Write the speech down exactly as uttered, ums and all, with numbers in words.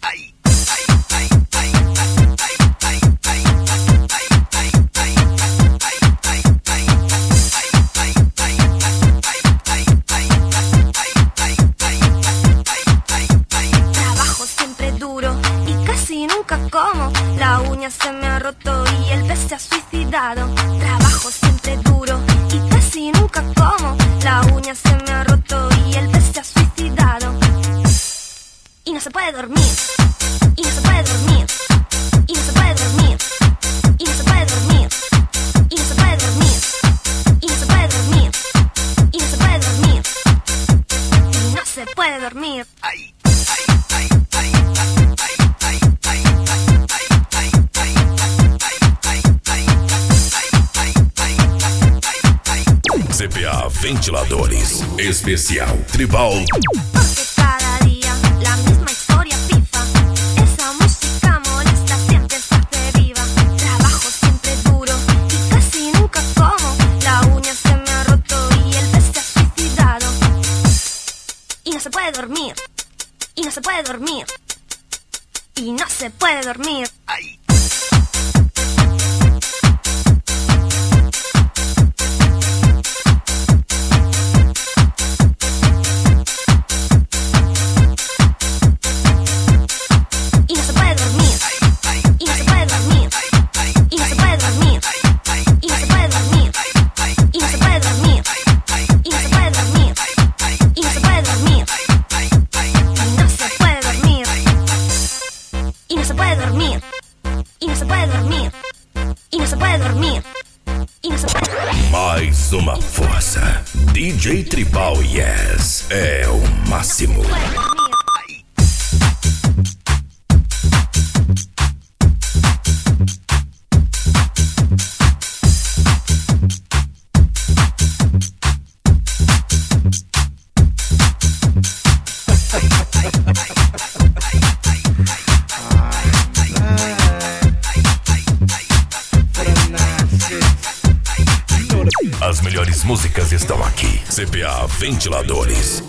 Trabajo siempre duro y casi nunca como. La uña se me ha roto y el pez se ha suicidado. Trabajo siempre duro y casi nunca como. La uña se me ha roto y el pez se ha suicidado. Y no se puede dormir. Y no se puede dormir. Y no se puede dormir. Y no se puede dormir. Y no se puede dormir. Y no se puede dormir. Y no se puede dormir. Y no se puede dormir. Ay. C P A Ventiladores Especial Tribal. Porque cada día la misma historia pifa. Esa música molesta siempre se hace viva. Trabajo siempre duro y casi nunca como. La uña se me ha roto y el pez se ha suicidado. Y no se puede dormir. Y no se puede dormir. Y no se puede dormir. Ay. Mais uma força. D J Tribal Yes é o máximo. As melhores músicas estão aqui. C P A Ventiladores.